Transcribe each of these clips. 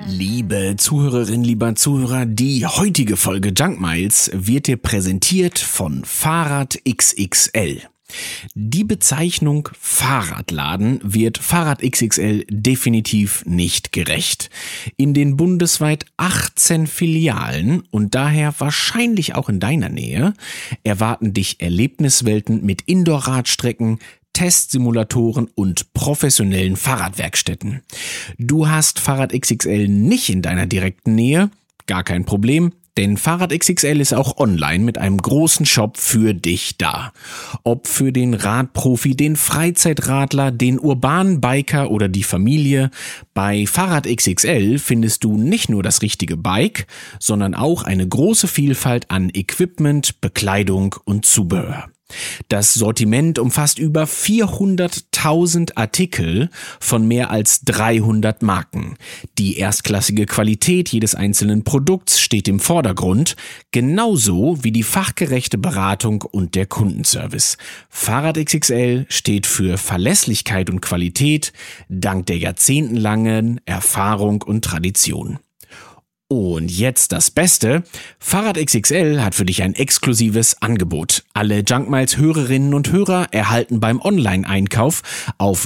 Liebe Zuhörerinnen, lieber Zuhörer, die heutige Folge Junk Miles wird dir präsentiert von Fahrrad XXL. Die Bezeichnung Fahrradladen wird Fahrrad XXL definitiv nicht gerecht. In den bundesweit 18 Filialen und daher wahrscheinlich auch in deiner Nähe erwarten dich Erlebniswelten mit Indoor-Radstrecken, Testsimulatoren und professionellen Fahrradwerkstätten. Du hast Fahrrad XXL nicht in deiner direkten Nähe? Gar kein Problem. Denn Fahrrad XXL ist auch online mit einem großen Shop für dich da. Ob für den Radprofi, den Freizeitradler, den urbanen Biker oder die Familie, bei Fahrrad XXL findest du nicht nur das richtige Bike, sondern auch eine große Vielfalt an Equipment, Bekleidung und Zubehör. Das Sortiment umfasst über 400.000 Artikel von mehr als 300 Marken. Die erstklassige Qualität jedes einzelnen Produkts steht im Vordergrund, genauso wie die fachgerechte Beratung und der Kundenservice. Fahrrad XXL steht für Verlässlichkeit und Qualität dank der jahrzehntelangen Erfahrung und Tradition. Und jetzt das Beste, Fahrrad XXL hat für dich ein exklusives Angebot. Alle Junk Miles Hörerinnen und Hörer erhalten beim Online-Einkauf auf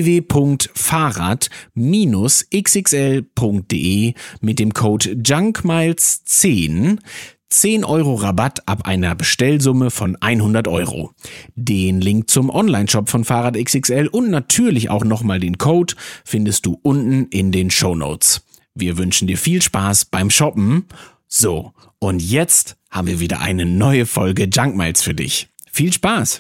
www.fahrrad-xxl.de mit dem Code JUNKMILES10 10 Euro Rabatt ab einer Bestellsumme von 100 Euro. Den Link zum Onlineshop von Fahrrad XXL und natürlich auch nochmal den Code findest du unten in den Shownotes. Wir wünschen dir viel Spaß beim Shoppen. So, und jetzt haben wir wieder eine neue Folge Junk Miles für dich. Viel Spaß!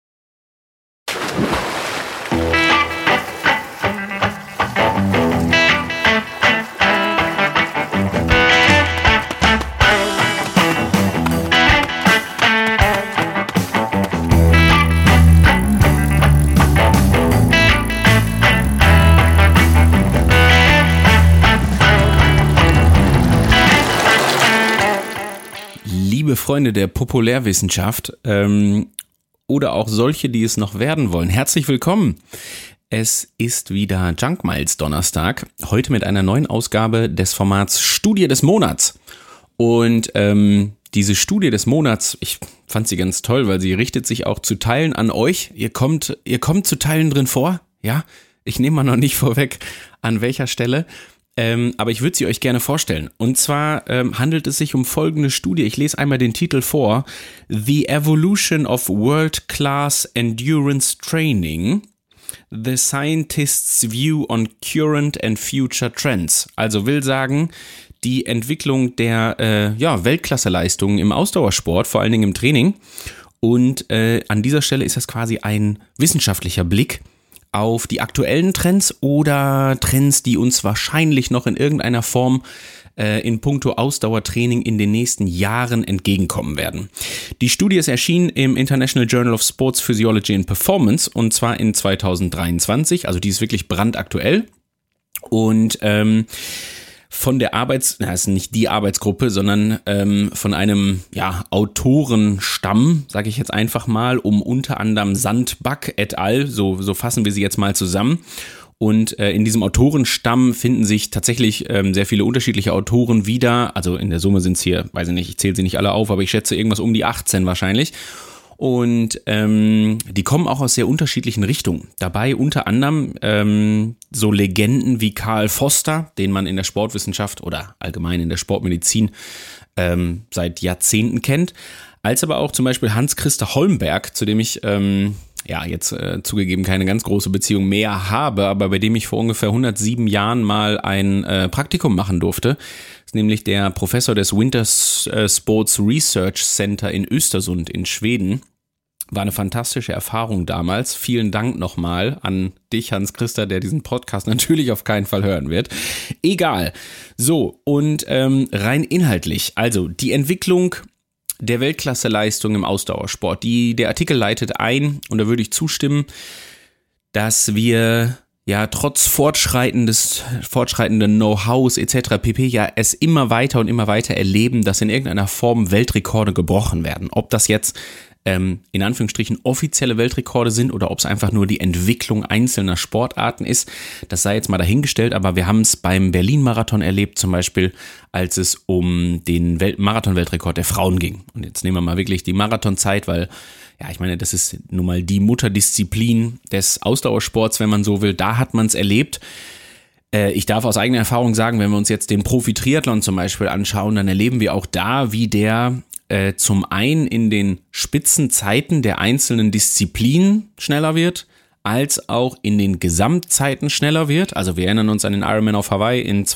Liebe Freunde der Populärwissenschaft oder auch solche, die es noch werden wollen, herzlich willkommen. Es ist wieder Junk Miles Donnerstag, heute mit einer neuen Ausgabe des Formats Studie des Monats. Und diese Studie des Monats, ich fand sie ganz toll, weil sie richtet sich auch zu Teilen an euch. Ihr kommt zu Teilen drin vor, ja? Ich nehme mal noch nicht vorweg, an welcher Stelle. Aber ich würde sie euch gerne vorstellen. Und zwar handelt es sich um folgende Studie. Ich lese einmal den Titel vor. The Evolution of World-Class Endurance Training. The Scientists' View on Current and Future Trends. Also will sagen, die Entwicklung der Weltklasseleistungen im Ausdauersport, vor allen Dingen im Training. Und an dieser Stelle ist das quasi ein wissenschaftlicher Blick auf die aktuellen Trends oder Trends, die uns wahrscheinlich noch in irgendeiner Form in puncto Ausdauertraining in den nächsten Jahren entgegenkommen werden. Die Studie ist erschienen im International Journal of Sports Physiology and Performance und zwar in 2023, also die ist wirklich brandaktuell und von der ist nicht die Arbeitsgruppe, sondern von einem Autorenstamm, sage ich jetzt einfach mal, um unter anderem Sandbach et al., so fassen wir sie jetzt mal zusammen. Und in diesem Autorenstamm finden sich tatsächlich sehr viele unterschiedliche Autoren wieder. Also in der Summe sind es hier, weiß ich nicht, ich zähle sie nicht alle auf, aber ich schätze irgendwas um die 18 wahrscheinlich. Und die kommen auch aus sehr unterschiedlichen Richtungen. Dabei unter anderem so Legenden wie Karl Foster, den man in der Sportwissenschaft oder allgemein in der Sportmedizin seit Jahrzehnten kennt, als aber auch zum Beispiel Hans-Christer Holmberg, zu dem ich jetzt zugegeben keine ganz große Beziehung mehr habe, aber bei dem ich vor ungefähr 107 Jahren mal ein Praktikum machen durfte. Das ist nämlich der Professor des Winter Sports Research Center in Östersund in Schweden. War eine fantastische Erfahrung damals. Vielen Dank nochmal an dich, Hans-Christer, der diesen Podcast natürlich auf keinen Fall hören wird. Egal. So, und rein inhaltlich, also die Entwicklung der Weltklasseleistung im Ausdauersport. Der Artikel leitet ein, und da würde ich zustimmen, dass wir trotz fortschreitenden Know-hows etc. pp. Es immer weiter und immer weiter erleben, dass in irgendeiner Form Weltrekorde gebrochen werden. Ob das jetzt in Anführungsstrichen offizielle Weltrekorde sind oder ob es einfach nur die Entwicklung einzelner Sportarten ist. Das sei jetzt mal dahingestellt, aber wir haben es beim Berlin-Marathon erlebt, zum Beispiel, als es um den Marathon-Weltrekord der Frauen ging. Und jetzt nehmen wir mal wirklich die Marathonzeit, weil, ja, ich meine, das ist nun mal die Mutterdisziplin des Ausdauersports, wenn man so will. Da hat man es erlebt. Ich darf aus eigener Erfahrung sagen, wenn wir uns jetzt den Profi-Triathlon zum Beispiel anschauen, dann erleben wir auch da, wie der zum einen in den Spitzenzeiten der einzelnen Disziplinen schneller wird, als auch in den Gesamtzeiten schneller wird. Also wir erinnern uns an den Ironman auf Hawaii in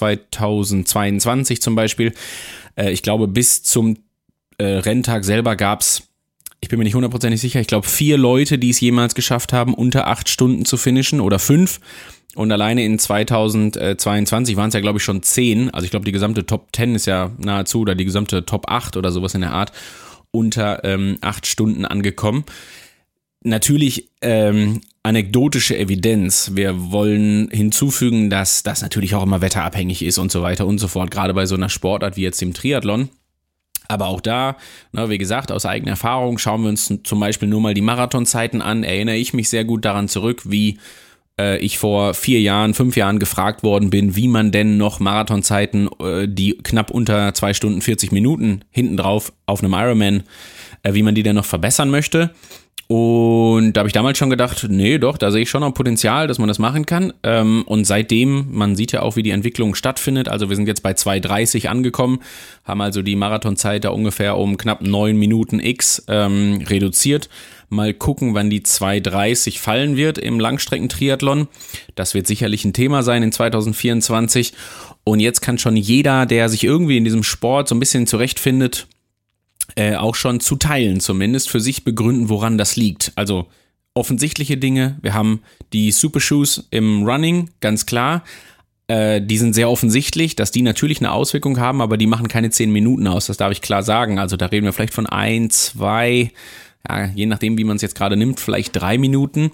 2022 zum Beispiel. Ich glaube, bis zum Renntag selber gab es, ich bin mir nicht hundertprozentig sicher, ich glaube 4 Leute, die es jemals geschafft haben, unter 8 Stunden zu finishen oder 5. Und alleine in 2022 waren es ja, glaube ich, schon 10. Also ich glaube, die gesamte Top 10 ist ja nahezu, oder die gesamte Top 8 oder sowas in der Art, unter 8 Stunden angekommen. Natürlich anekdotische Evidenz. Wir wollen hinzufügen, dass das natürlich auch immer wetterabhängig ist und so weiter und so fort, gerade bei so einer Sportart wie jetzt dem Triathlon. Aber auch da, wie gesagt, aus eigener Erfahrung, schauen wir uns zum Beispiel nur mal die Marathonzeiten an, erinnere ich mich sehr gut daran zurück, wie ich vor 5 Jahren gefragt worden bin, wie man denn noch Marathonzeiten, die knapp unter 2 Stunden 40 Minuten hinten drauf auf einem Ironman, wie man die denn noch verbessern möchte. Und da habe ich damals schon gedacht, nee, doch, da sehe ich schon noch Potenzial, dass man das machen kann. Und seitdem, man sieht ja auch, wie die Entwicklung stattfindet. Also wir sind jetzt bei 2:30 angekommen, haben also die Marathonzeit da ungefähr um knapp 9 Minuten X reduziert. Mal gucken, wann die 2:30 fallen wird im Langstreckentriathlon. Das wird sicherlich ein Thema sein in 2024. Und jetzt kann schon jeder, der sich irgendwie in diesem Sport so ein bisschen zurechtfindet, auch schon zu teilen zumindest, für sich begründen, woran das liegt. Also offensichtliche Dinge, wir haben die Supershoes im Running, ganz klar. Die sind sehr offensichtlich, dass die natürlich eine Auswirkung haben, aber die machen keine 10 Minuten aus, das darf ich klar sagen. Also da reden wir vielleicht von 1, 2, ja, je nachdem, wie man es jetzt gerade nimmt, vielleicht 3 Minuten.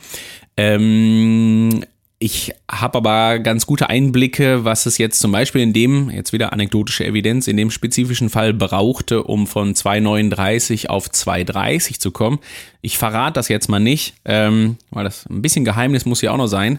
Ich habe aber ganz gute Einblicke, was es jetzt zum Beispiel in dem, jetzt wieder anekdotische Evidenz, in dem spezifischen Fall brauchte, um von 2:39 auf 2:30 zu kommen. Ich verrate das jetzt mal nicht, weil das ein bisschen Geheimnis muss ja auch noch sein.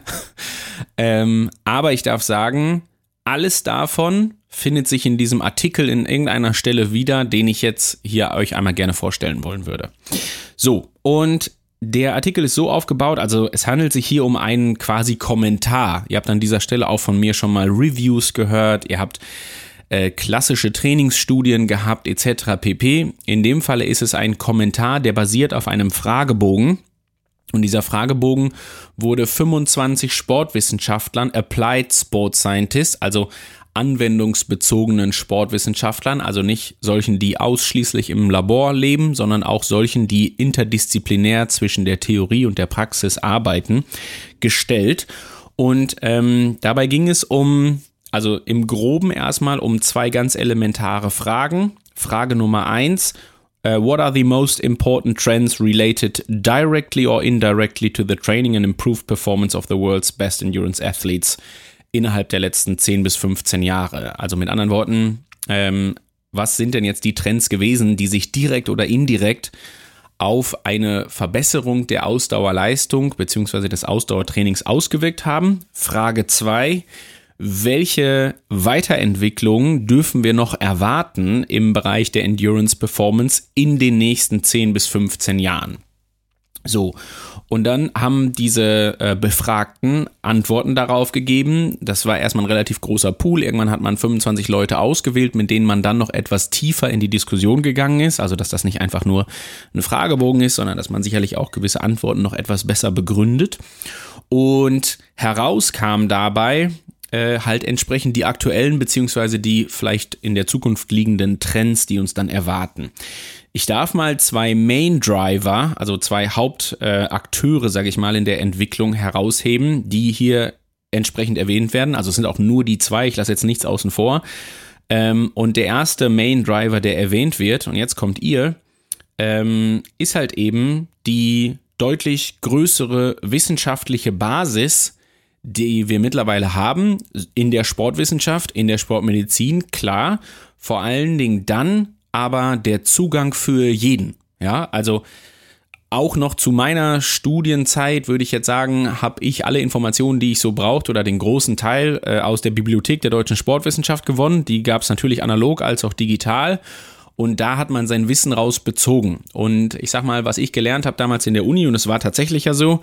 Aber ich darf sagen, alles davon findet sich in diesem Artikel in irgendeiner Stelle wieder, den ich jetzt hier euch einmal gerne vorstellen wollen würde. So, und der Artikel ist so aufgebaut, also es handelt sich hier um einen quasi Kommentar. Ihr habt an dieser Stelle auch von mir schon mal Reviews gehört, ihr habt klassische Trainingsstudien gehabt etc. pp. In dem Falle ist es ein Kommentar, der basiert auf einem Fragebogen. Und dieser Fragebogen wurde 25 Sportwissenschaftlern, Applied Sport Scientists, also anwendungsbezogenen Sportwissenschaftlern, also nicht solchen, die ausschließlich im Labor leben, sondern auch solchen, die interdisziplinär zwischen der Theorie und der Praxis arbeiten, gestellt. Und dabei ging es also im Groben erstmal um 2 ganz elementare Fragen. Frage Nummer 1: What are the most important trends related directly or indirectly to the training and improved performance of the world's best endurance athletes innerhalb der letzten 10 bis 15 Jahre? Also mit anderen Worten, was sind denn jetzt die Trends gewesen, die sich direkt oder indirekt auf eine Verbesserung der Ausdauerleistung bzw. des Ausdauertrainings ausgewirkt haben? Frage 2: Welche Weiterentwicklungen dürfen wir noch erwarten im Bereich der Endurance Performance in den nächsten 10 bis 15 Jahren? So, und dann haben diese Befragten Antworten darauf gegeben. Das war erstmal ein relativ großer Pool. Irgendwann hat man 25 Leute ausgewählt, mit denen man dann noch etwas tiefer in die Diskussion gegangen ist. Also, dass das nicht einfach nur ein Fragebogen ist, sondern dass man sicherlich auch gewisse Antworten noch etwas besser begründet. Und heraus kam dabei halt entsprechend die aktuellen beziehungsweise die vielleicht in der Zukunft liegenden Trends, die uns dann erwarten. Ich darf mal 2 Main Driver, also 2 Hauptakteure, sage ich mal, in der Entwicklung herausheben, die hier entsprechend erwähnt werden. Also es sind auch nur die 2, ich lasse jetzt nichts außen vor. Und der erste Main Driver, der erwähnt wird, und jetzt kommt ihr, ist halt eben die deutlich größere wissenschaftliche Basis, die wir mittlerweile haben in der Sportwissenschaft, in der Sportmedizin, klar, vor allen Dingen dann aber der Zugang für jeden. Ja, also Auch noch zu meiner Studienzeit würde ich jetzt sagen, habe ich alle Informationen, die ich so brauchte oder den großen Teil aus der Bibliothek der deutschen Sportwissenschaft gewonnen. Die gab es natürlich analog als auch digital und da hat man sein Wissen raus bezogen. Und ich sag mal, was ich gelernt habe damals in der Uni, und es war tatsächlich ja so,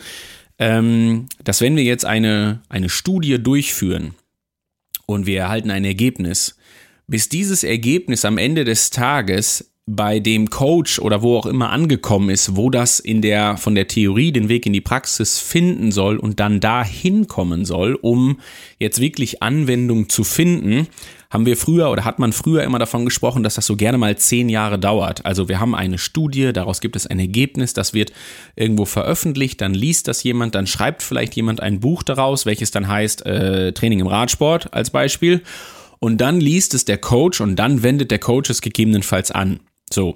dass wenn wir jetzt eine Studie durchführen und wir erhalten ein Ergebnis, bis dieses Ergebnis am Ende des Tages bei dem Coach oder wo auch immer angekommen ist, wo das von der Theorie den Weg in die Praxis finden soll und dann dahin kommen soll, um jetzt wirklich Anwendung zu finden, hat man früher immer davon gesprochen, dass das so gerne mal 10 Jahre dauert. Also wir haben eine Studie, daraus gibt es ein Ergebnis, das wird irgendwo veröffentlicht, dann liest das jemand, dann schreibt vielleicht jemand ein Buch daraus, welches dann heißt Training im Radsport als Beispiel. Und dann liest es der Coach und dann wendet der Coach es gegebenenfalls an. So.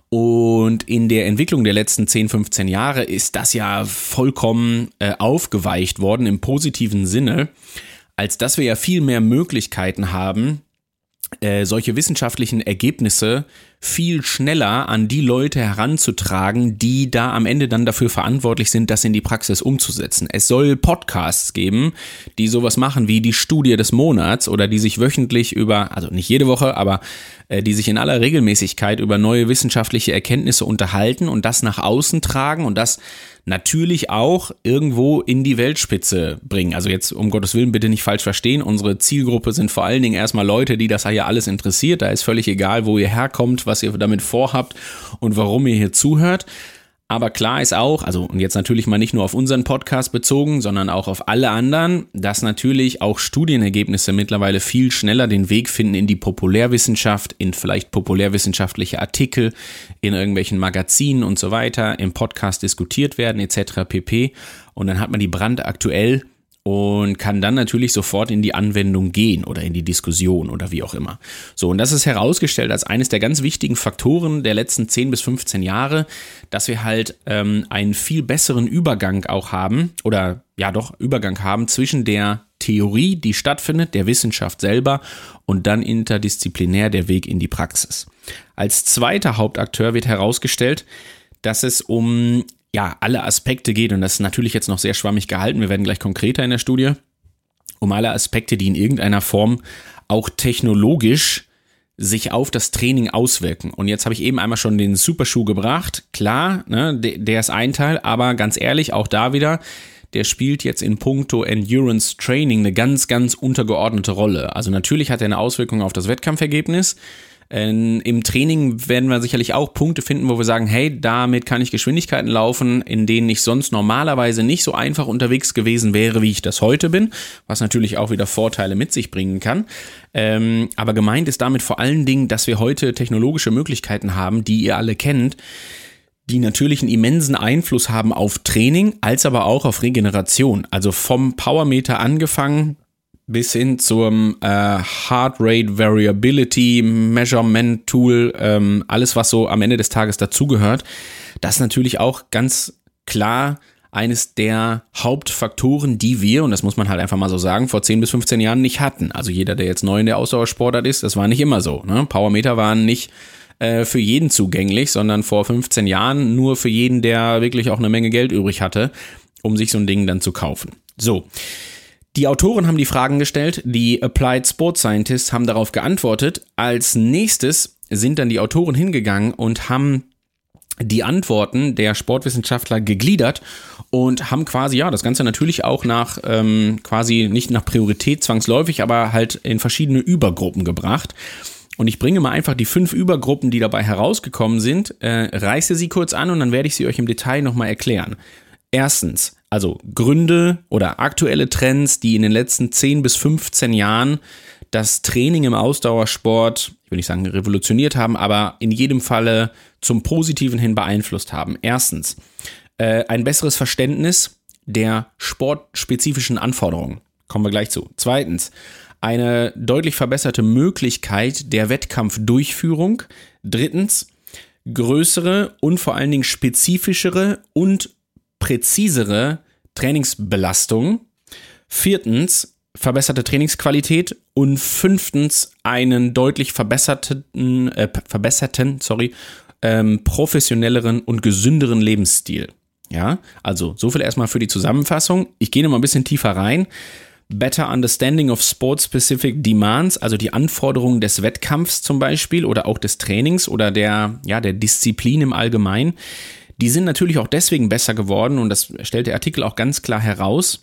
Und in der Entwicklung der letzten 10, 15 Jahre ist das ja vollkommen aufgeweicht worden im positiven Sinne, als dass wir ja viel mehr Möglichkeiten haben, solche wissenschaftlichen Ergebnisse viel schneller an die Leute heranzutragen, die da am Ende dann dafür verantwortlich sind, das in die Praxis umzusetzen. Es soll Podcasts geben, die sowas machen wie die Studie des Monats oder die sich wöchentlich also nicht jede Woche, aber die sich in aller Regelmäßigkeit über neue wissenschaftliche Erkenntnisse unterhalten und das nach außen tragen und das natürlich auch irgendwo in die Weltspitze bringen. Also jetzt um Gottes Willen bitte nicht falsch verstehen, unsere Zielgruppe sind vor allen Dingen erstmal Leute, die das hier alles interessiert. Da ist völlig egal, wo ihr herkommt, was ihr damit vorhabt und warum ihr hier zuhört. Aber klar ist auch, also und jetzt natürlich mal nicht nur auf unseren Podcast bezogen, sondern auch auf alle anderen, dass natürlich auch Studienergebnisse mittlerweile viel schneller den Weg finden in die Populärwissenschaft, in vielleicht populärwissenschaftliche Artikel, in irgendwelchen Magazinen und so weiter, im Podcast diskutiert werden etc. pp. Und dann hat man die brandaktuell und kann dann natürlich sofort in die Anwendung gehen oder in die Diskussion oder wie auch immer. So, und das ist herausgestellt als eines der ganz wichtigen Faktoren der letzten 10 bis 15 Jahre, dass wir halt einen viel besseren Übergang auch haben Übergang haben zwischen der Theorie, die stattfindet, der Wissenschaft selber und dann interdisziplinär der Weg in die Praxis. Als zweiter Hauptakteur wird herausgestellt, dass es um alle Aspekte geht, und das ist natürlich jetzt noch sehr schwammig gehalten, wir werden gleich konkreter in der Studie, um alle Aspekte, die in irgendeiner Form auch technologisch sich auf das Training auswirken. Und jetzt habe ich eben einmal schon den Superschuh gebracht, klar, ne, der ist ein Teil, aber ganz ehrlich, auch da wieder, der spielt jetzt in puncto Endurance Training eine ganz, ganz untergeordnete Rolle. Also natürlich hat er eine Auswirkung auf das Wettkampfergebnis. Im Training werden wir sicherlich auch Punkte finden, wo wir sagen, hey, damit kann ich Geschwindigkeiten laufen, in denen ich sonst normalerweise nicht so einfach unterwegs gewesen wäre, wie ich das heute bin, was natürlich auch wieder Vorteile mit sich bringen kann. Aber gemeint ist damit vor allen Dingen, dass wir heute technologische Möglichkeiten haben, die ihr alle kennt, die natürlich einen immensen Einfluss haben auf Training, als aber auch auf Regeneration. Also vom Powermeter angefangen bis hin zum Heart Rate Variability Measurement Tool, alles was so am Ende des Tages dazugehört, das ist natürlich auch ganz klar eines der Hauptfaktoren, die wir, und das muss man halt einfach mal so sagen, vor 10 bis 15 Jahren nicht hatten. Also jeder, der jetzt neu in der Ausdauersportart ist, das war nicht immer so. Ne? Powermeter waren nicht für jeden zugänglich, sondern vor 15 Jahren nur für jeden, der wirklich auch eine Menge Geld übrig hatte, um sich so ein Ding dann zu kaufen. So. Die Autoren haben die Fragen gestellt, die Applied Sports Scientists haben darauf geantwortet. Als nächstes sind dann die Autoren hingegangen und haben die Antworten der Sportwissenschaftler gegliedert und haben quasi, das Ganze natürlich auch quasi nicht nach Priorität zwangsläufig, aber halt in verschiedene Übergruppen gebracht. Und ich bringe mal einfach die 5 Übergruppen, die dabei herausgekommen sind, reiße sie kurz an und dann werde ich sie euch im Detail nochmal erklären. Erstens, also Gründe oder aktuelle Trends, die in den letzten 10 bis 15 Jahren das Training im Ausdauersport, ich will nicht sagen revolutioniert haben, aber in jedem Falle zum Positiven hin beeinflusst haben. Erstens, ein besseres Verständnis der sportspezifischen Anforderungen. Kommen wir gleich zu. Zweitens, eine deutlich verbesserte Möglichkeit der Wettkampfdurchführung. Drittens, größere und vor allen Dingen spezifischere und präzisere Trainingsbelastung. Viertens, verbesserte Trainingsqualität. Und fünftens, einen deutlich verbesserten professionelleren und gesünderen Lebensstil. Ja, also so viel erstmal für die Zusammenfassung. Ich gehe noch mal ein bisschen tiefer rein. Better Understanding of Sport-Specific Demands, also die Anforderungen des Wettkampfs zum Beispiel oder auch des Trainings oder der Disziplin im Allgemeinen. Die sind natürlich auch deswegen besser geworden und das stellt der Artikel auch ganz klar heraus,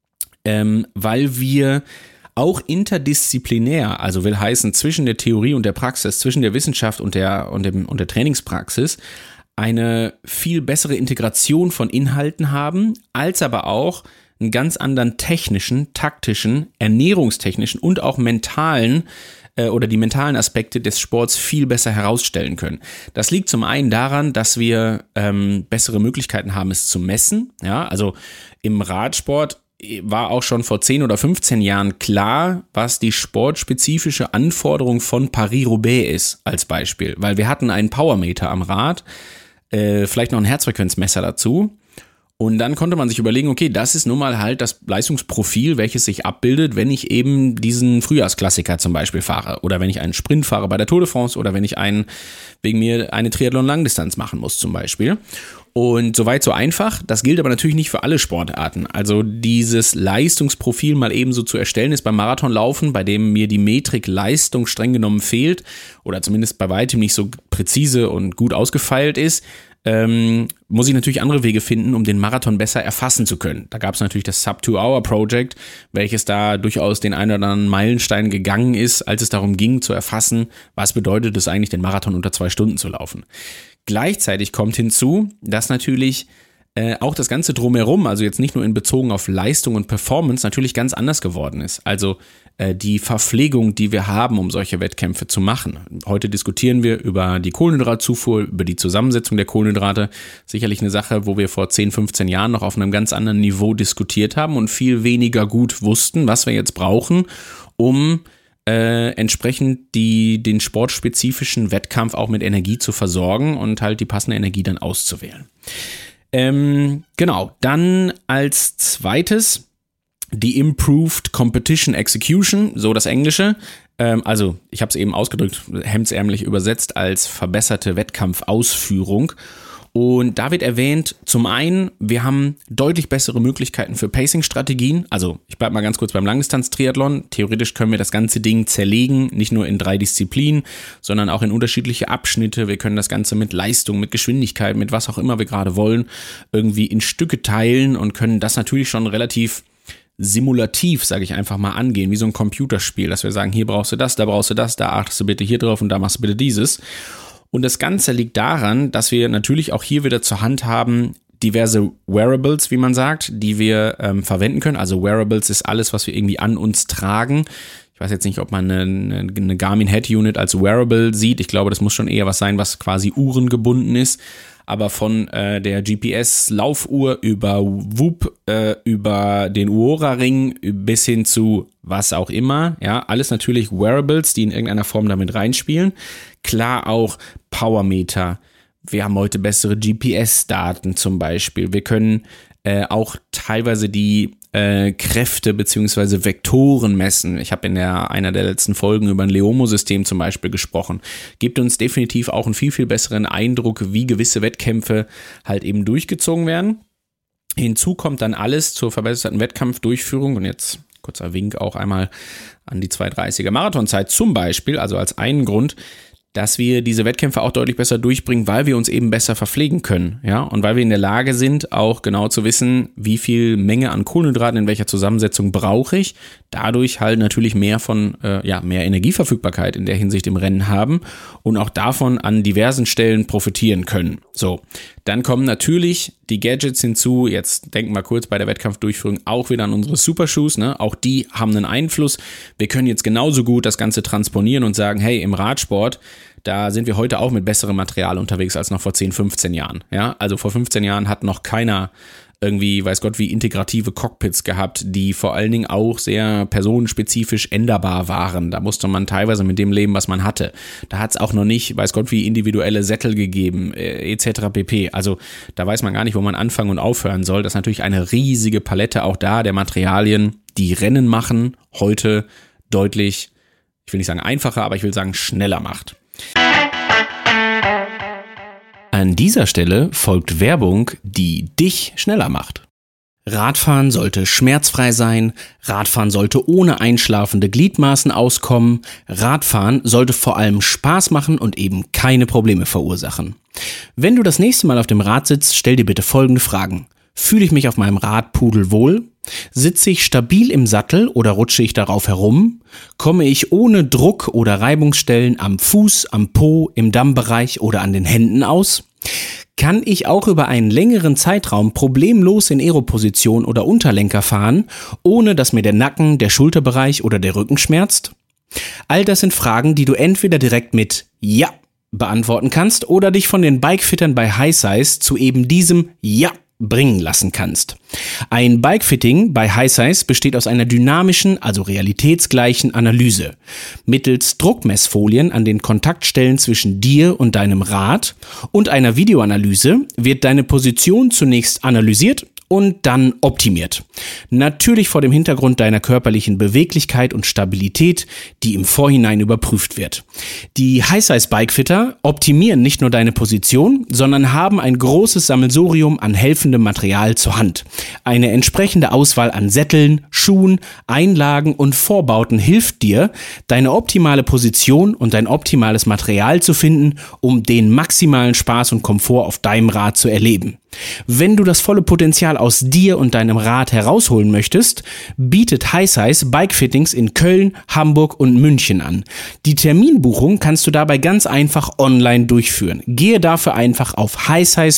weil wir auch interdisziplinär, also will heißen zwischen der Theorie und der Praxis, zwischen der Wissenschaft und der Trainingspraxis, eine viel bessere Integration von Inhalten haben, als aber auch einen ganz anderen technischen, taktischen, ernährungstechnischen und auch mentalen oder die mentalen Aspekte des Sports viel besser herausstellen können. Das liegt zum einen daran, dass wir bessere Möglichkeiten haben, es zu messen. Ja, also im Radsport war auch schon vor 10 oder 15 Jahren klar, was die sportspezifische Anforderung von Paris-Roubaix ist, als Beispiel. Weil wir hatten einen Powermeter am Rad, vielleicht noch ein Herzfrequenzmesser dazu. Und dann konnte man sich überlegen, okay, das ist nun mal halt das Leistungsprofil, welches sich abbildet, wenn ich eben diesen Frühjahrsklassiker zum Beispiel fahre oder wenn ich einen Sprint fahre bei der Tour de France oder wenn ich wegen mir eine Triathlon-Langdistanz machen muss zum Beispiel. Und soweit so einfach. Das gilt aber natürlich nicht für alle Sportarten. Also dieses Leistungsprofil mal eben so zu erstellen ist beim Marathonlaufen, bei dem mir die Metrik Leistung streng genommen fehlt oder zumindest bei weitem nicht so präzise und gut ausgefeilt ist, muss ich natürlich andere Wege finden, um den Marathon besser erfassen zu können. Da gab es natürlich das Sub-2-Hour-Project, welches da durchaus den einen oder anderen Meilenstein gegangen ist, als es darum ging zu erfassen, was bedeutet es eigentlich, den Marathon unter 2 Stunden zu laufen. Gleichzeitig kommt hinzu, dass natürlich auch das Ganze drumherum, also jetzt nicht nur in Bezug auf Leistung und Performance, natürlich ganz anders geworden ist. Also die Verpflegung, die wir haben, um solche Wettkämpfe zu machen. Heute diskutieren wir über die Kohlenhydratzufuhr, über die Zusammensetzung der Kohlenhydrate. Sicherlich eine Sache, wo wir vor 10, 15 Jahren noch auf einem ganz anderen Niveau diskutiert haben und viel weniger gut wussten, was wir jetzt brauchen, um entsprechend den sportspezifischen Wettkampf auch mit Energie zu versorgen und halt die passende Energie dann auszuwählen. Genau, dann als zweites die Improved Competition Execution, so das Englische. Also ich habe es eben ausgedrückt, hemdsärmlich übersetzt als verbesserte Wettkampfausführung. Und da wird erwähnt, zum einen, wir haben deutlich bessere Möglichkeiten für Pacing-Strategien. Also ich bleibe mal ganz kurz beim Langdistanz-Triathlon. Theoretisch können wir das ganze Ding zerlegen, nicht nur in 3 Disziplinen, sondern auch in unterschiedliche Abschnitte. Wir können das Ganze mit Leistung, mit Geschwindigkeit, mit was auch immer wir gerade wollen, irgendwie in Stücke teilen und können das natürlich schon relativ simulativ, sage ich einfach mal, angehen, wie so ein Computerspiel, dass wir sagen, hier brauchst du das, da achtest du bitte hier drauf und da machst du bitte dieses. Und das Ganze liegt daran, dass wir natürlich auch hier wieder zur Hand haben diverse Wearables, wie man sagt, die wir verwenden können. Also Wearables ist alles, was wir irgendwie an uns tragen. Ich weiß jetzt nicht, ob man eine Garmin Head Unit als Wearable sieht. Ich glaube, das muss schon eher was sein, was quasi uhrengebunden ist. Aber von der GPS-Laufuhr über Whoop, über den Oura-Ring bis hin zu was auch immer, ja, alles natürlich Wearables, die in irgendeiner Form damit reinspielen. Klar auch Powermeter. Wir haben heute bessere GPS-Daten zum Beispiel. Wir können auch teilweise die Kräfte bzw. Vektoren messen. Ich habe in einer der letzten Folgen über ein Leomo-System zum Beispiel gesprochen. Gibt uns definitiv auch einen viel, viel besseren Eindruck, wie gewisse Wettkämpfe halt eben durchgezogen werden. Hinzu kommt dann alles zur verbesserten Wettkampfdurchführung und jetzt kurzer Wink auch einmal an die 2:30er Marathonzeit zum Beispiel, also als einen Grund, dass wir diese Wettkämpfe auch deutlich besser durchbringen, weil wir uns eben besser verpflegen können, ja, und weil wir in der Lage sind, auch genau zu wissen, wie viel Menge an Kohlenhydraten in welcher Zusammensetzung brauche ich, dadurch halt natürlich mehr mehr Energieverfügbarkeit in der Hinsicht im Rennen haben und auch davon an diversen Stellen profitieren können. So, dann kommen natürlich die Gadgets hinzu, jetzt denken wir kurz bei der Wettkampfdurchführung auch wieder an unsere Supershoes, ne? Auch die haben einen Einfluss. Wir können jetzt genauso gut das Ganze transponieren und sagen, hey, im Radsport, da sind wir heute auch mit besserem Material unterwegs als noch vor 10, 15 Jahren. Ja, also vor 15 Jahren hat noch keiner irgendwie, weiß Gott, wie integrative Cockpits gehabt, die vor allen Dingen auch sehr personenspezifisch änderbar waren. Da musste man teilweise mit dem leben, was man hatte. Da hat es auch noch nicht, weiß Gott, wie individuelle Sättel gegeben, etc. pp. Also da weiß man gar nicht, wo man anfangen und aufhören soll. Das ist natürlich eine riesige Palette auch da der Materialien, die Rennen machen, heute deutlich, ich will nicht sagen einfacher, aber ich will sagen schneller macht. An dieser Stelle folgt Werbung, die dich schneller macht. Radfahren sollte schmerzfrei sein, Radfahren sollte ohne einschlafende Gliedmaßen auskommen, Radfahren sollte vor allem Spaß machen und eben keine Probleme verursachen. Wenn du das nächste Mal auf dem Rad sitzt, stell dir bitte folgende Fragen. Fühle ich mich auf meinem Rad pudelwohl? Sitze ich stabil im Sattel oder rutsche ich darauf herum? Komme ich ohne Druck oder Reibungsstellen am Fuß, am Po, im Dammbereich oder an den Händen aus? Kann ich auch über einen längeren Zeitraum problemlos in Aeroposition oder Unterlenker fahren, ohne dass mir der Nacken, der Schulterbereich oder der Rücken schmerzt? All das sind Fragen, die du entweder direkt mit Ja beantworten kannst oder dich von den Bikefittern bei HiSize zu eben diesem Ja bringen lassen kannst. Ein Bikefitting bei HiSize besteht aus einer dynamischen, also realitätsgleichen Analyse. Mittels Druckmessfolien an den Kontaktstellen zwischen dir und deinem Rad und einer Videoanalyse wird deine Position zunächst analysiert und dann optimiert. Natürlich vor dem Hintergrund deiner körperlichen Beweglichkeit und Stabilität, die im Vorhinein überprüft wird. Die HiSize Bikefitter optimieren nicht nur deine Position, sondern haben ein großes Sammelsurium an helfendem Material zur Hand. Eine entsprechende Auswahl an Sätteln, Schuhen, Einlagen und Vorbauten hilft dir, deine optimale Position und dein optimales Material zu finden, um den maximalen Spaß und Komfort auf deinem Rad zu erleben. Wenn du das volle Potenzial aus dir und deinem Rad herausholen möchtest, bietet HiSize Bikefittings in Köln, Hamburg und München an. Die Terminbuchung kannst du dabei ganz einfach online durchführen. Gehe dafür einfach auf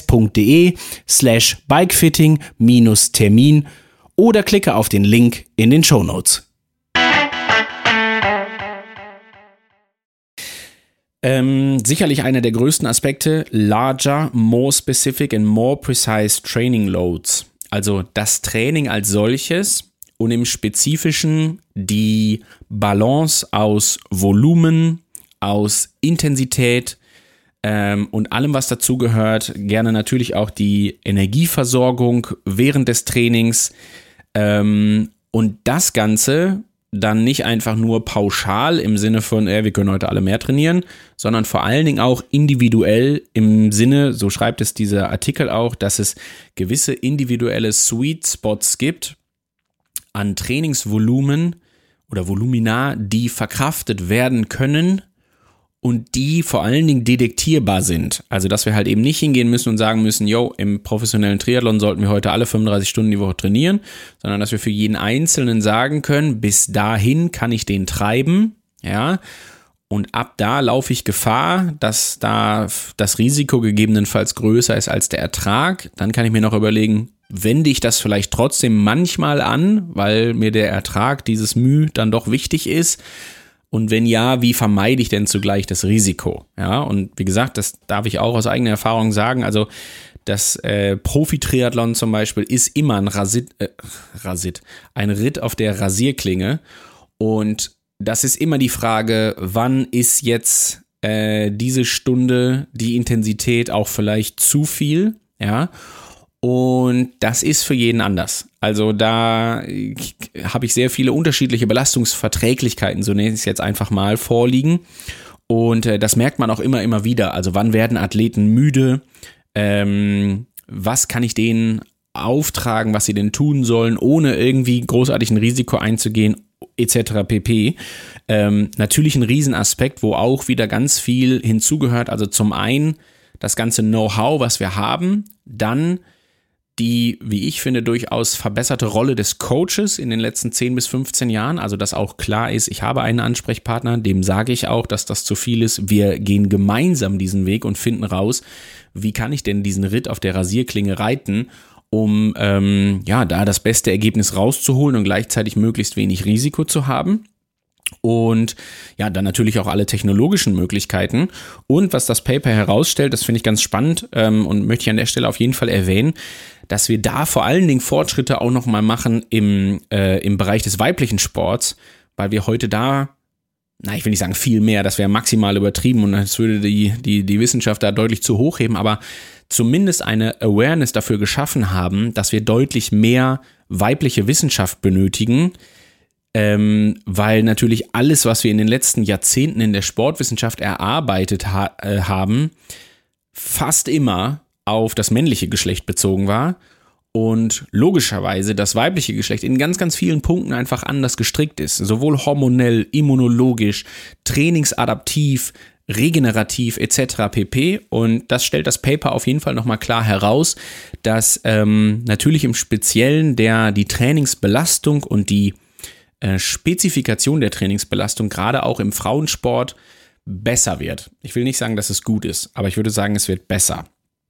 hisize.de/bikefitting-termin oder klicke auf den Link in den Shownotes. Sicherlich einer der größten Aspekte, larger, more specific and more precise training loads. Also das Training als solches und im Spezifischen die Balance aus Volumen, aus Intensität und allem, was dazugehört. Gerne natürlich auch die Energieversorgung während des Trainings und das Ganze dann nicht einfach nur pauschal im Sinne von, wir können heute alle mehr trainieren, sondern vor allen Dingen auch individuell im Sinne, so schreibt es dieser Artikel auch, dass es gewisse individuelle Sweet Spots gibt an Trainingsvolumen oder Volumina, die verkraftet werden können und die vor allen Dingen detektierbar sind. Also, dass wir halt eben nicht hingehen müssen und sagen müssen, im professionellen Triathlon sollten wir heute alle 35 Stunden die Woche trainieren, sondern dass wir für jeden Einzelnen sagen können, bis dahin kann ich den treiben, ja, und ab da laufe ich Gefahr, dass da das Risiko gegebenenfalls größer ist als der Ertrag. Dann kann ich mir noch überlegen, wende ich das vielleicht trotzdem manchmal an, weil mir der Ertrag, dieses Mühe dann doch wichtig ist. Und wenn ja, wie vermeide ich denn zugleich das Risiko? Ja, und wie gesagt, das darf ich auch aus eigener Erfahrung sagen. Also das Profi-Triathlon zum Beispiel ist immer ein Ritt auf der Rasierklinge. Und das ist immer die Frage, wann ist jetzt diese Stunde die Intensität auch vielleicht zu viel? Ja. Und das ist für jeden anders. Also da habe ich sehr viele unterschiedliche Belastungsverträglichkeiten, so nenne ich es jetzt einfach mal, vorliegen. Und das merkt man auch immer wieder. Also wann werden Athleten müde? Was kann ich denen auftragen, was sie denn tun sollen, ohne irgendwie großartig ein Risiko einzugehen, etc. pp. Natürlich ein Riesenaspekt, wo auch wieder ganz viel hinzugehört. Also zum einen das ganze Know-how, was wir haben, dann die, wie ich finde, durchaus verbesserte Rolle des Coaches in den letzten 10 bis 15 Jahren, also dass auch klar ist, ich habe einen Ansprechpartner, dem sage ich auch, dass das zu viel ist. Wir gehen gemeinsam diesen Weg und finden raus, wie kann ich denn diesen Ritt auf der Rasierklinge reiten, um da das beste Ergebnis rauszuholen und gleichzeitig möglichst wenig Risiko zu haben. Und ja, dann natürlich auch alle technologischen Möglichkeiten. Und was das Paper herausstellt, das finde ich ganz spannend und möchte ich an der Stelle auf jeden Fall erwähnen, dass wir da vor allen Dingen Fortschritte auch nochmal machen im Bereich des weiblichen Sports, weil wir heute da, ich will nicht sagen viel mehr, das wäre maximal übertrieben und das würde die Wissenschaft da deutlich zu hoch heben, aber zumindest eine Awareness dafür geschaffen haben, dass wir deutlich mehr weibliche Wissenschaft benötigen, weil natürlich alles, was wir in den letzten Jahrzehnten in der Sportwissenschaft erarbeitet haben, fast immer auf das männliche Geschlecht bezogen war und logischerweise das weibliche Geschlecht in ganz, ganz vielen Punkten einfach anders gestrickt ist. Sowohl hormonell, immunologisch, trainingsadaptiv, regenerativ etc. pp. Und das stellt das Paper auf jeden Fall nochmal klar heraus, dass natürlich im Speziellen die Trainingsbelastung und die Spezifikation der Trainingsbelastung gerade auch im Frauensport besser wird. Ich will nicht sagen, dass es gut ist, aber ich würde sagen, es wird besser.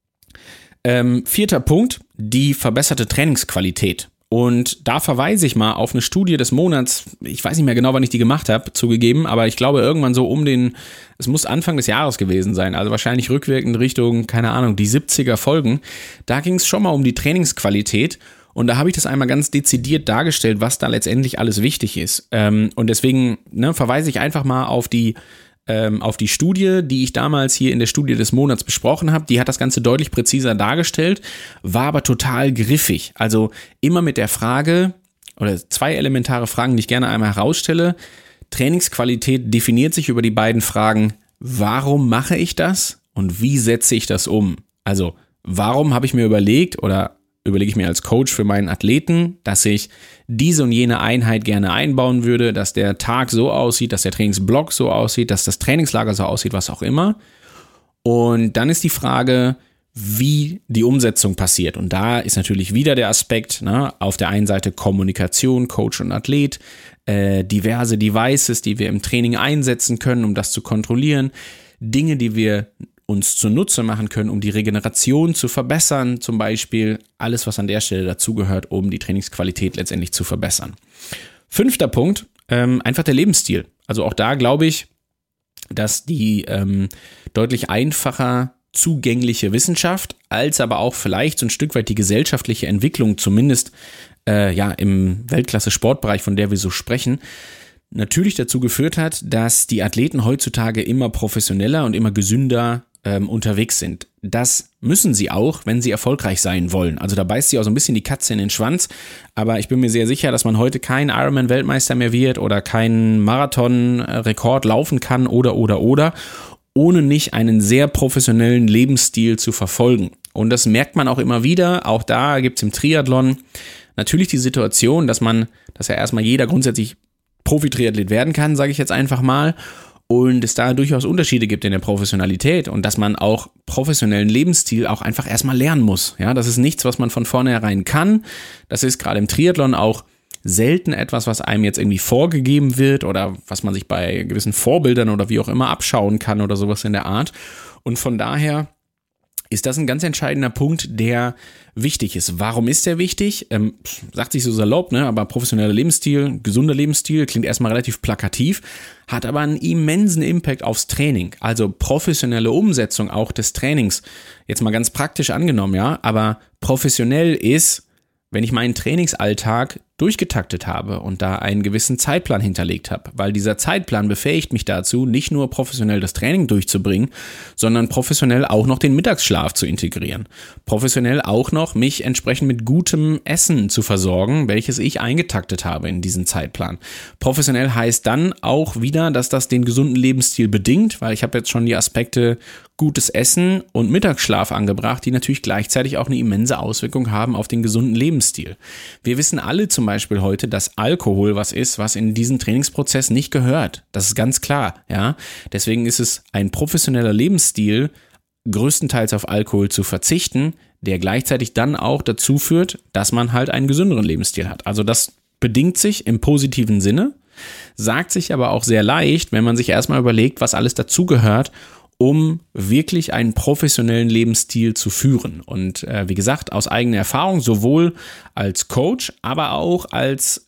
4. Punkt, die verbesserte Trainingsqualität. Und da verweise ich mal auf eine Studie des Monats, ich weiß nicht mehr genau, wann ich die gemacht habe, zugegeben, aber ich glaube irgendwann so es muss Anfang des Jahres gewesen sein, also wahrscheinlich rückwirkend Richtung, keine Ahnung, die 70er Folgen. Da ging es schon mal um die Trainingsqualität und da habe ich das einmal ganz dezidiert dargestellt, was da letztendlich alles wichtig ist. Und deswegen verweise ich einfach mal auf die Studie, die ich damals hier in der Studie des Monats besprochen habe. Die hat das Ganze deutlich präziser dargestellt, war aber total griffig. Also immer mit der Frage, oder 2 elementare Fragen, die ich gerne einmal herausstelle. Trainingsqualität definiert sich über die beiden Fragen, warum mache ich das und wie setze ich das um? Also warum habe ich mir überlegt oder überlege ich mir als Coach für meinen Athleten, dass ich diese und jene Einheit gerne einbauen würde, dass der Tag so aussieht, dass der Trainingsblock so aussieht, dass das Trainingslager so aussieht, was auch immer. Und dann ist die Frage, wie die Umsetzung passiert. Und da ist natürlich wieder der Aspekt, auf der einen Seite Kommunikation, Coach und Athlet, diverse Devices, die wir im Training einsetzen können, um das zu kontrollieren, Dinge, die wir uns zunutze machen können, um die Regeneration zu verbessern, zum Beispiel alles, was an der Stelle dazugehört, um die Trainingsqualität letztendlich zu verbessern. 5. Punkt, einfach der Lebensstil. Also auch da glaube ich, dass die deutlich einfacher zugängliche Wissenschaft, als aber auch vielleicht so ein Stück weit die gesellschaftliche Entwicklung, zumindest im Weltklasse-Sportbereich, von der wir so sprechen, natürlich dazu geführt hat, dass die Athleten heutzutage immer professioneller und immer gesünder unterwegs sind. Das müssen sie auch, wenn sie erfolgreich sein wollen. Also da beißt sie auch so ein bisschen die Katze in den Schwanz, aber ich bin mir sehr sicher, dass man heute kein Ironman-Weltmeister mehr wird oder keinen Marathon-Rekord laufen kann oder, ohne nicht einen sehr professionellen Lebensstil zu verfolgen. Und das merkt man auch immer wieder, auch da gibt es im Triathlon natürlich die Situation, dass ja erstmal jeder grundsätzlich Profi-Triathlet werden kann, sage ich jetzt einfach mal, und es da durchaus Unterschiede gibt in der Professionalität und dass man auch professionellen Lebensstil auch einfach erstmal lernen muss. Ja, das ist nichts, was man von vornherein kann. Das ist gerade im Triathlon auch selten etwas, was einem jetzt irgendwie vorgegeben wird oder was man sich bei gewissen Vorbildern oder wie auch immer abschauen kann oder sowas in der Art. Und von daher ist das ein ganz entscheidender Punkt, der wichtig ist. Warum ist der wichtig? Sagt sich so salopp, aber professioneller Lebensstil, gesunder Lebensstil, klingt erstmal relativ plakativ, hat aber einen immensen Impact aufs Training. Also professionelle Umsetzung auch des Trainings. Jetzt mal ganz praktisch angenommen, aber professionell ist, wenn ich meinen Trainingsalltag durchgetaktet habe und da einen gewissen Zeitplan hinterlegt habe, weil dieser Zeitplan befähigt mich dazu, nicht nur professionell das Training durchzubringen, sondern professionell auch noch den Mittagsschlaf zu integrieren, professionell auch noch mich entsprechend mit gutem Essen zu versorgen, welches ich eingetaktet habe in diesen Zeitplan. Professionell heißt dann auch wieder, dass das den gesunden Lebensstil bedingt, weil ich habe jetzt schon die Aspekte gutes Essen und Mittagsschlaf angebracht, die natürlich gleichzeitig auch eine immense Auswirkung haben auf den gesunden Lebensstil. Wir wissen alle zum Beispiel heute, dass Alkohol was ist, was in diesen Trainingsprozess nicht gehört. Das ist ganz klar, ja. Deswegen ist es ein professioneller Lebensstil, größtenteils auf Alkohol zu verzichten, der gleichzeitig dann auch dazu führt, dass man halt einen gesünderen Lebensstil hat. Also das bedingt sich im positiven Sinne, sagt sich aber auch sehr leicht, wenn man sich erstmal überlegt, was alles dazugehört, um wirklich einen professionellen Lebensstil zu führen. Und wie gesagt, aus eigener Erfahrung, sowohl als Coach, aber auch als,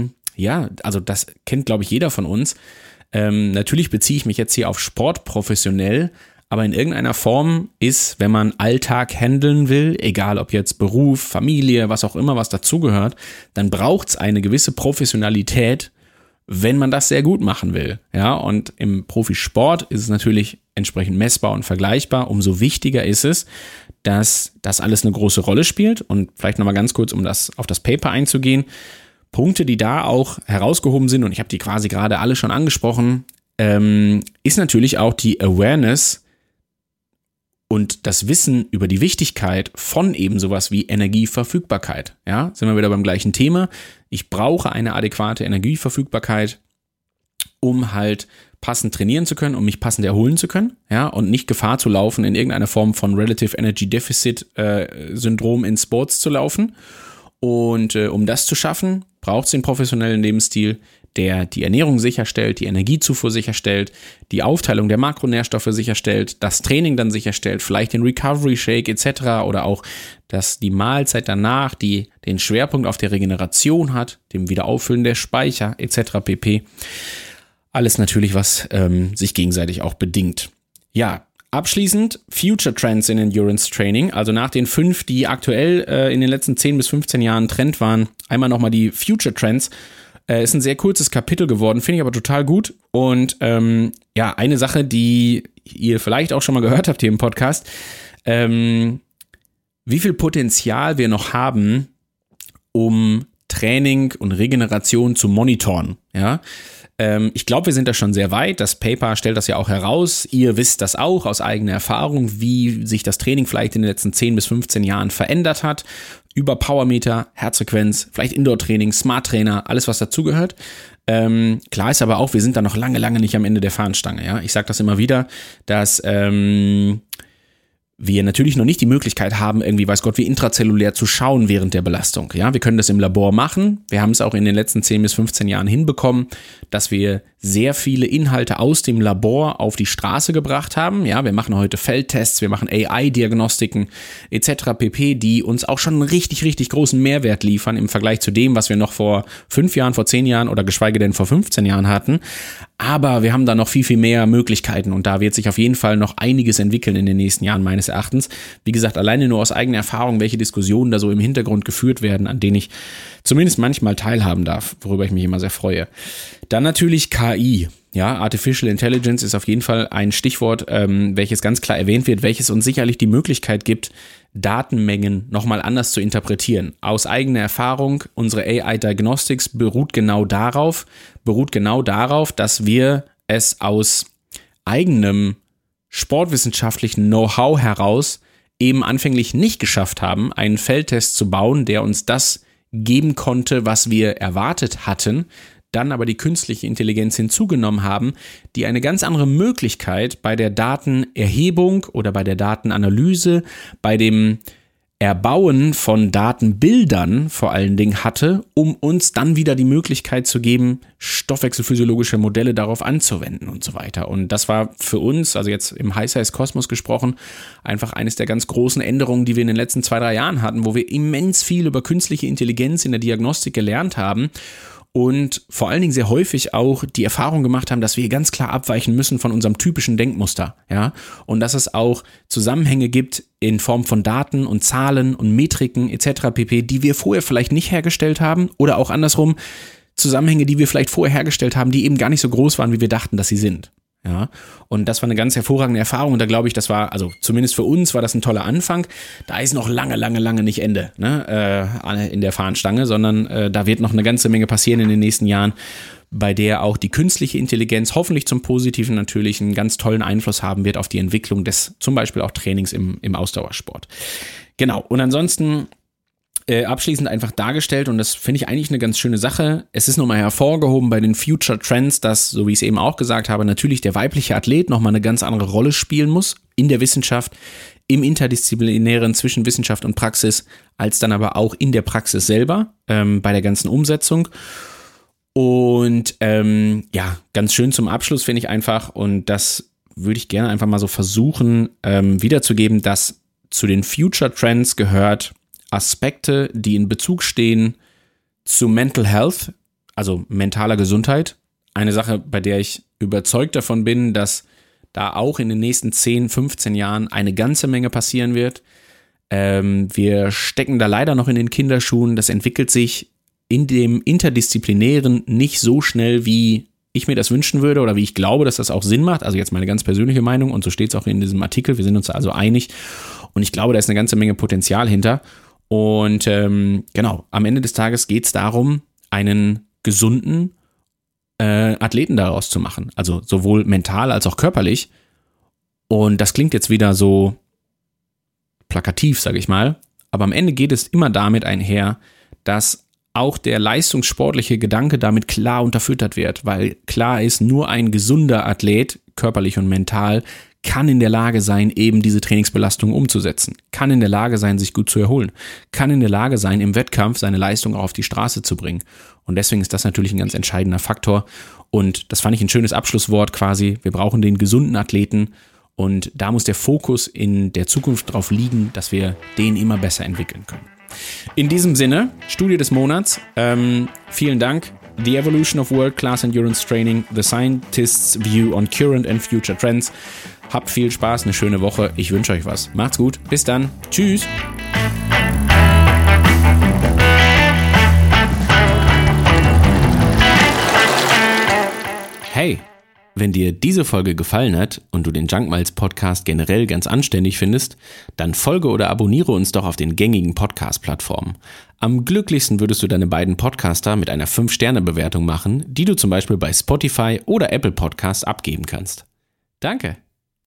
also das kennt, glaube ich, jeder von uns. Natürlich beziehe ich mich jetzt hier auf Sport professionell, aber in irgendeiner Form ist, wenn man Alltag handeln will, egal ob jetzt Beruf, Familie, was auch immer, was dazugehört, dann braucht es eine gewisse Professionalität, wenn man das sehr gut machen will. Ja, und im Profisport ist es natürlich entsprechend messbar und vergleichbar. Umso wichtiger ist es, dass das alles eine große Rolle spielt. Und vielleicht nochmal ganz kurz, um auf das Paper einzugehen. Punkte, die da auch herausgehoben sind, und ich habe die quasi gerade alle schon angesprochen, ist natürlich auch die Awareness und das Wissen über die Wichtigkeit von eben sowas wie Energieverfügbarkeit. Ja, sind wir wieder beim gleichen Thema. Ich brauche eine adäquate Energieverfügbarkeit, um halt passend trainieren zu können, um mich passend erholen zu können, ja, und nicht Gefahr zu laufen, in irgendeiner Form von Relative Energy Deficit Syndrom in Sports zu laufen. Und um das zu schaffen, braucht es den professionellen Lebensstil, der die Ernährung sicherstellt, die Energiezufuhr sicherstellt, die Aufteilung der Makronährstoffe sicherstellt, das Training dann sicherstellt, vielleicht den Recovery Shake etc. oder auch, dass die Mahlzeit danach den Schwerpunkt auf der Regeneration hat, dem Wiederauffüllen der Speicher etc. pp. Alles natürlich, was sich gegenseitig auch bedingt. Ja, abschließend Future Trends in Endurance Training, also nach den 5, die aktuell in den letzten 10 bis 15 Jahren Trend waren, einmal nochmal die Future Trends. Ist ein sehr kurzes Kapitel geworden, finde ich aber total gut. Und ja, eine Sache, die ihr vielleicht auch schon mal gehört habt hier im Podcast, wie viel Potenzial wir noch haben, um Training und Regeneration zu monitoren. Ja, ich glaube, wir sind da schon sehr weit. Das Paper stellt das ja auch heraus. Ihr wisst das auch aus eigener Erfahrung, wie sich das Training vielleicht in den letzten 10 bis 15 Jahren verändert hat. Über Powermeter, Herzfrequenz, vielleicht Indoor-Training, Smart-Trainer, alles was dazugehört. Klar ist aber auch, wir sind da noch lange nicht am Ende der Fahnenstange. Ja? Ich sage das immer wieder, dass wir natürlich noch nicht die Möglichkeit haben, irgendwie, weiß Gott, wie intrazellulär zu schauen während der Belastung. Ja, wir können das im Labor machen. Wir haben es auch in den letzten 10 bis 15 Jahren hinbekommen, dass wir sehr viele Inhalte aus dem Labor auf die Straße gebracht haben. Ja, wir machen heute Feldtests, wir machen AI-Diagnostiken etc. pp., die uns auch schon einen richtig großen Mehrwert liefern im Vergleich zu dem, was wir noch vor 5 Jahren, vor 10 Jahren oder geschweige denn vor 15 Jahren hatten. Aber wir haben da noch viel mehr Möglichkeiten und da wird sich auf jeden Fall noch einiges entwickeln in den nächsten Jahren meines Erachtens. Wie gesagt, alleine nur aus eigener Erfahrung, welche Diskussionen da so im Hintergrund geführt werden, an denen ich zumindest manchmal teilhaben darf, worüber ich mich immer sehr freue. Dann natürlich KI. Ja, Artificial Intelligence ist auf jeden Fall ein Stichwort, welches ganz klar erwähnt wird, welches uns sicherlich die Möglichkeit gibt, Datenmengen nochmal anders zu interpretieren. Aus eigener Erfahrung, unsere AI Diagnostics beruht genau darauf, dass wir es aus eigenem sportwissenschaftlichen Know-how heraus eben anfänglich nicht geschafft haben, einen Feldtest zu bauen, der uns das geben konnte, was wir erwartet hatten, dann aber die künstliche Intelligenz hinzugenommen haben, die eine ganz andere Möglichkeit bei der Datenerhebung oder bei der Datenanalyse, bei dem Erbauen von Datenbildern vor allen Dingen hatte, um uns dann wieder die Möglichkeit zu geben, stoffwechselphysiologische Modelle darauf anzuwenden und so weiter. Und das war für uns, also jetzt im High-Size-Kosmos gesprochen, einfach eines der ganz großen Änderungen, die wir in den letzten 2-3 Jahren hatten, wo wir immens viel über künstliche Intelligenz in der Diagnostik gelernt haben und vor allen Dingen sehr häufig auch die Erfahrung gemacht haben, dass wir ganz klar abweichen müssen von unserem typischen Denkmuster, ja, und dass es auch Zusammenhänge gibt in Form von Daten und Zahlen und Metriken etc. pp., die wir vorher vielleicht nicht hergestellt haben oder auch andersrum Zusammenhänge, die wir vielleicht vorher hergestellt haben, die eben gar nicht so groß waren, wie wir dachten, dass sie sind. Ja, und das war eine ganz hervorragende Erfahrung und da glaube ich, das war, also zumindest für uns war das ein toller Anfang. Da ist noch lange nicht Ende, ne, in der Fahnenstange, sondern da wird noch eine ganze Menge passieren in den nächsten Jahren, bei der auch die künstliche Intelligenz hoffentlich zum Positiven natürlich einen ganz tollen Einfluss haben wird auf die Entwicklung des zum Beispiel auch Trainings im Ausdauersport. Genau, und ansonsten abschließend einfach dargestellt und das finde ich eigentlich eine ganz schöne Sache. Es ist nochmal hervorgehoben bei den Future Trends, dass, so wie ich es eben auch gesagt habe, natürlich der weibliche Athlet nochmal eine ganz andere Rolle spielen muss in der Wissenschaft, im Interdisziplinären zwischen Wissenschaft und Praxis, als dann aber auch in der Praxis selber, bei der ganzen Umsetzung. Und ja, ganz schön zum Abschluss finde ich einfach, und das würde ich gerne einfach mal so versuchen wiederzugeben, dass zu den Future Trends gehört Aspekte, die in Bezug stehen zu Mental Health, also mentaler Gesundheit. Eine Sache, bei der ich überzeugt davon bin, dass da auch in den nächsten 10, 15 Jahren eine ganze Menge passieren wird. Wir stecken da leider noch in den Kinderschuhen. Das entwickelt sich in dem Interdisziplinären nicht so schnell, wie ich mir das wünschen würde oder wie ich glaube, dass das auch Sinn macht. Also jetzt meine ganz persönliche Meinung und so steht es auch in diesem Artikel. Wir sind uns also einig und ich glaube, da ist eine ganze Menge Potenzial hinter. Und genau, am Ende des Tages geht es darum, einen gesunden Athleten daraus zu machen. Also sowohl mental als auch körperlich. Und das klingt jetzt wieder so plakativ, sage ich mal. Aber am Ende geht es immer damit einher, dass auch der leistungssportliche Gedanke damit klar unterfüttert wird, weil klar ist, nur ein gesunder Athlet, körperlich und mental, kann in der Lage sein, eben diese Trainingsbelastung umzusetzen, kann in der Lage sein, sich gut zu erholen, kann in der Lage sein, im Wettkampf seine Leistung auch auf die Straße zu bringen. Und deswegen ist das natürlich ein ganz entscheidender Faktor. Und das fand ich ein schönes Abschlusswort quasi. Wir brauchen den gesunden Athleten und da muss der Fokus in der Zukunft drauf liegen, dass wir den immer besser entwickeln können. In diesem Sinne, Studie des Monats, vielen Dank. The Evolution of World-Class Endurance Training, The Scientist's View on Current and Future Trends. Habt viel Spaß, eine schöne Woche. Ich wünsche euch was. Macht's gut. Bis dann. Tschüss. Hey, wenn dir diese Folge gefallen hat und du den Junk Miles Podcast generell ganz anständig findest, dann folge oder abonniere uns doch auf den gängigen Podcast-Plattformen. Am glücklichsten würdest du deine beiden Podcaster mit einer 5-Sterne-Bewertung machen, die du zum Beispiel bei Spotify oder Apple Podcasts abgeben kannst. Danke.